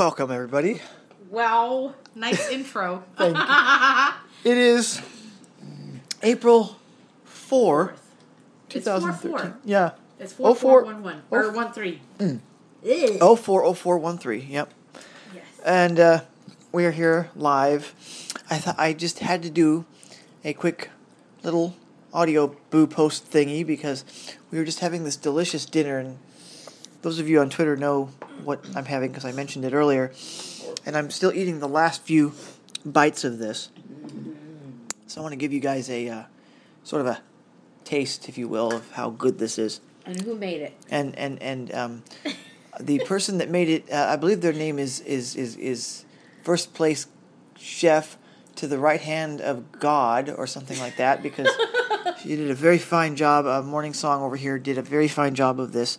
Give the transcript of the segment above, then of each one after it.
Welcome, everybody. Wow, nice intro. Thank you. It is April 4th, 2013. 4-4. Yeah. It's 04 4411 or 13. 040413. Yep. Yes. And we are here live. I thought I just had to do a quick little audio boo post thingy because we were just having this delicious dinner, and those of you on Twitter know what I'm having because I mentioned it earlier. And I'm still eating the last few bites of this. So I want to give you guys a sort of a taste, if you will, of how good this is. And who made it? And the person that made it, I believe their name is first place chef to the right hand of God or something like that, because she did a very fine job. Morning Song over here did a very fine job of this.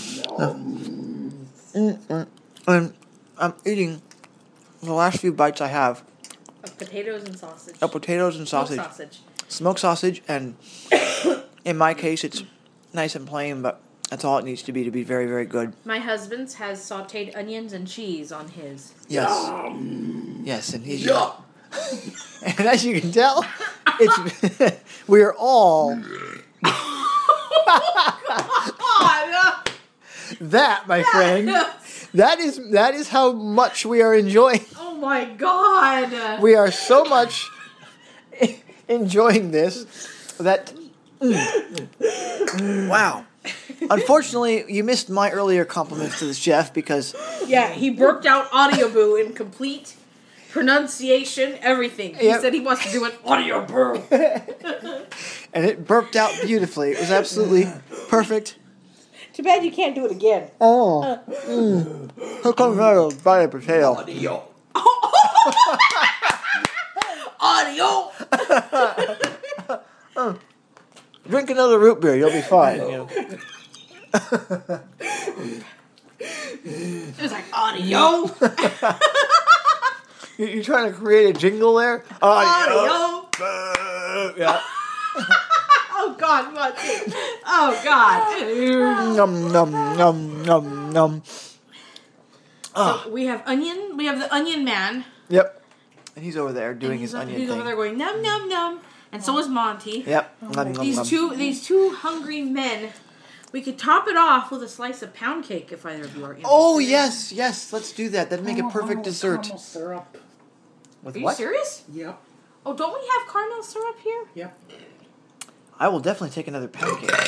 And I'm eating the last few bites I have. Of potatoes and sausage. Of potatoes and sausage. Smoked sausage. Smoked sausage, and in my case, it's nice and plain, but that's all it needs to be very, very good. My husband's has sautéed onions and cheese on his. Yes. Yes, and he's... And as you can tell, it's we're all... That, my friend, that is how much we are enjoying. Oh my God! We are so much enjoying this that... Wow. Unfortunately, you missed my earlier compliments to the chef because... Yeah, he burped out Audio Boo in complete pronunciation, everything. He said he wants to do an Audio Boo. And it burped out beautifully. It was absolutely perfect. Too bad you can't do it again. Oh. Here comes another bite of potato. Audio. Audio! Drink another root beer. You'll be fine. You know. It was like, audio! You're trying to create a jingle there? Audio! Yeah. Oh God, what? Oh God. Num, num, num, num, num. So we have onion. We have the onion man. Yep. And he's over there doing his onion He's thing. over there going num num num, and so is Monty. Yep. Num, num, These num. two hungry men. We could top it off with a slice of pound cake if either of you are interested. Oh, yes. Let's do that. That'd make a perfect dessert. Caramel syrup. With Are what? you serious? Yep. Oh, don't we have caramel syrup here? Yep. I will definitely take another pound cake.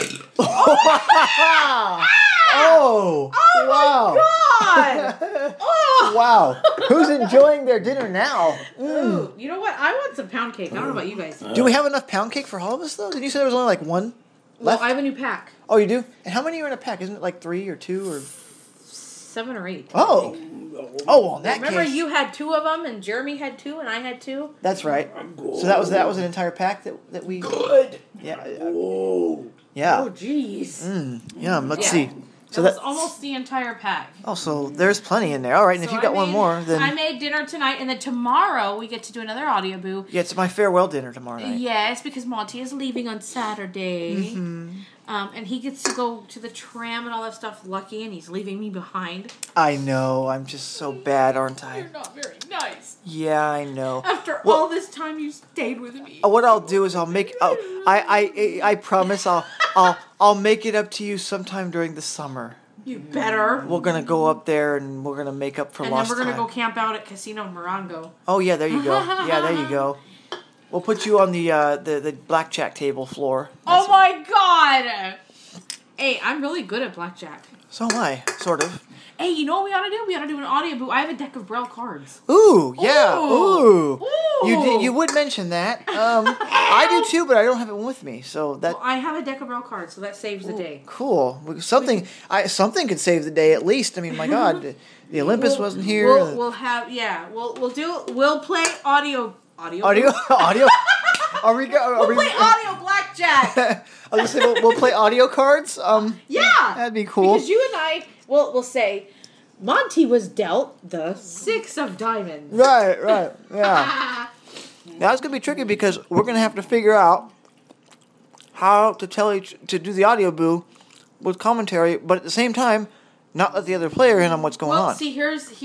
Oh! God! Oh! Wow. Who's enjoying their dinner now? Ooh, you know what? I want some pound cake. I don't know about you guys. Do we have enough pound cake for all of us, though? Did you say there was only like one left? Well, I have a new pack. Oh, you do? And how many are in a pack? Isn't it like 3 or 2 or... 7 or 8. Oh! Oh, well, in that Remember, case... you had 2 of them, and Jeremy had 2, and I had 2. That's right. So that was an entire pack that we... Good. Yeah. Whoa. Yeah. Oh, jeez. Yum. Let's Yeah. see. So That was almost the entire pack. Oh, so there's plenty in there. All right, and if So you've got one more, then... I made dinner tonight, and then tomorrow we get to do another audio boo. Yeah, it's my farewell dinner tomorrow night. Yes, because Monty is leaving on Saturday. Mm-hmm. And he gets to go to the tram and all that stuff, lucky, and he's leaving me behind. I know. I'm just so bad, aren't I? You're not very nice. Yeah, I know. After all this time you stayed with me. What I'll do is I'll make... I promise I'll make it up to you sometime during the summer. You better. We're gonna go up there and we're gonna make up for And then lost we're going to time. go camp out at Casino Morongo. Oh yeah, there you go. Yeah, there you go. We'll put you on the blackjack table floor. Oh my God! Hey, I'm really good at blackjack. So am I, sort of. Hey, you know what we ought to do? We ought to do an audio boo. I have a deck of Braille cards. Ooh, yeah, ooh. Ooh. You would mention that. I do too, but I don't have it with me, so that. Well, I have a deck of Braille cards, so that saves the day. Cool. Something could save the day at least. I mean, my God, the Olympus wasn't here. We'll play audio. Audio. Are we We'll play audio blackjack. I was gonna say we'll play audio cards. Yeah, that'd be cool. Because you and I will say, Monty was dealt the 6 of diamonds. Right, yeah. Now it's gonna be tricky because we're gonna have to figure out how to to do the audio boo with commentary, but at the same time, not let the other player in on what's going on. See, here's